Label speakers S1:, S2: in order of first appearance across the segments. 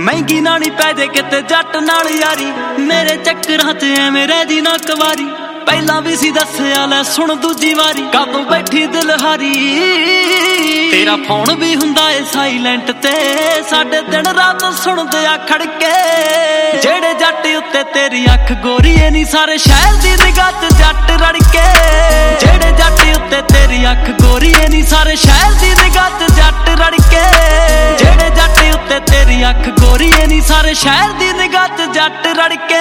S1: महंगी ना नी पै दे किते जट नाल यारी, मेरे चक्करां च ऐवें रह दी ना कवारी। पहला भी सी दस्सिया लै सुन दूजी वारी, कदों बैठी दिलहारी। तेरा फोन भी हुंदा ए साइलेंट ते, साडे दिन रात सुनदे आ खड़के। जेड़े जट उत्ते तेरी अख गोरी ए नी सारे शहर दी निगाह च जट रड़के। जेड़े जट उत्ते तेरी अख गोरी ए नी सारे शहर दी निगाह च जट रड़के। जेड़े जट उत्ते तेरी अख गोरी ए नी सारे शहर दी निगाह च जट रड़के।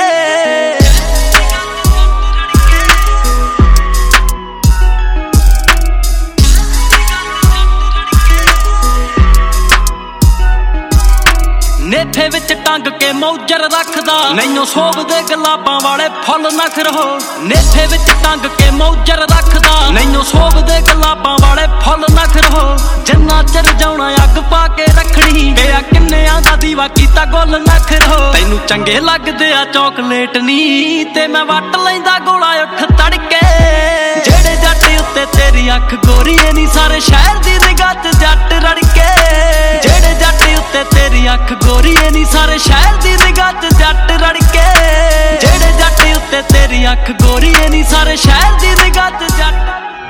S1: नेठे विच टंग के मौजर रखदा, नैनों सोभ दे गुलाबां वाले फुल नख रहो। नेठे विच टंग के मौजर रखदा, नैनों सोभ दे गुलाबां वाले फुल नख रहो। जिन्ना चिर जाउणा अग पा के रखनी, तेरा किन्नेआं दा दीवा कीता गुल नख रहो। तैनूं चंगे लगदे आ चॉकलेट नी, ते मैं वट लैंदा गोला उठ तड़के। जेड़े जट उत्ते तेरी अख गोरी ए नी सारे शहर दी निगाह च जट रड़के। जेड़े जट उत्ते तेरी अख गोरी ए नी सारे शहर दी निगाह च जट रड़के। जेड़े जट उत्ते तेरी अख गोरी ए नी सारे शहर दी निगाह च जट।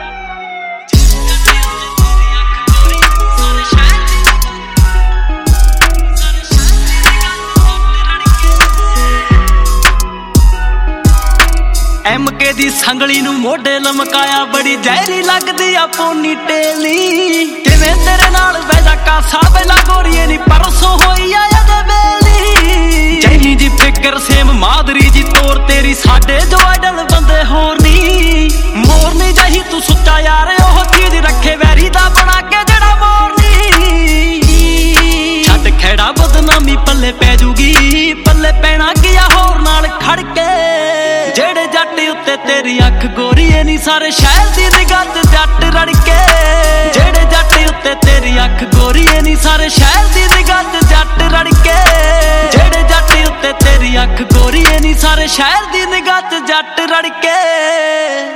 S1: MK दी संगली नूं मोढे लमकाया, बड़ी जहरी लगदी आ पोनी टेली। किवें तेरे नाल बैजा कासा बेला गोरीए नी परसों होई आया दे बेली। जही जी फिकर सेम मादरी जी तोर तेरी, साडे जो आइडल बंदे होर नी। मोरनी जही तू सुच्चा यार ओह चीज रखे वैरी दा बना के जेड़ा मोरनी। छड्ड खैड़ा बदनामी पल्ले पै जूगी, पल्ले पैना किया होर नाल खड़के। जेड़े जट उत्ते तेरी अख गोरी ए नी सारे शहर दी निगाह च जट रड़के। जेड़े जट उत्ते तेरी अख गोरी ए नी सारे शहर दी निगाह च जट रड़के। जेड़े जट उत्ते तेरी अख गोरी ए नी सारे शहर दी निगाह च जट रड़के।